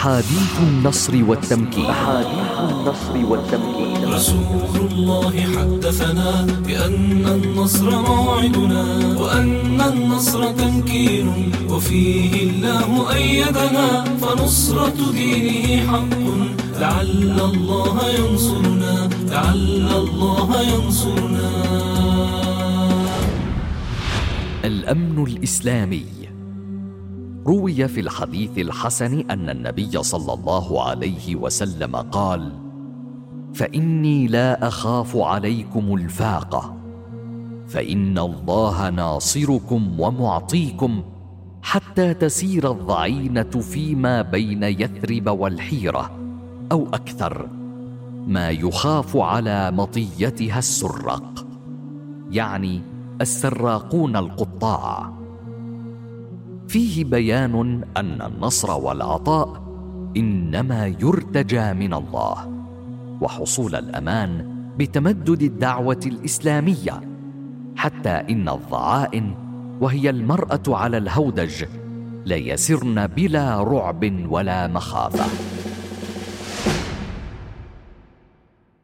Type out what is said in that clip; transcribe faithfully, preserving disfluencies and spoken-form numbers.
أحاديث النصر والتمكين. أحاديث النصر والتمكين. رسول الله حدثنا بأن النصر موعدنا، وأن النصر تمكين، وفيه الله أيدنا، فنصرة دينه حق، لعل الله ينصرنا، لعل الله ينصرنا. الأمن الإسلامي. روي في الحديث الحسن أن النبي صلى الله عليه وسلم قال: فإني لا أخاف عليكم الفاقة، فإن الله ناصركم ومعطيكم، حتى تسير الضعينة فيما بين يثرب والحيرة أو أكثر، ما يخاف على مطيتها السراق، يعني السراقون القطاع. فيه بيان أن النصر والعطاء إنما يرتجى من الله، وحصول الأمان بتمدد الدعوة الإسلامية، حتى إن الضعائن وهي المرأة على الهودج ليسرن بلا رعب ولا مخافة.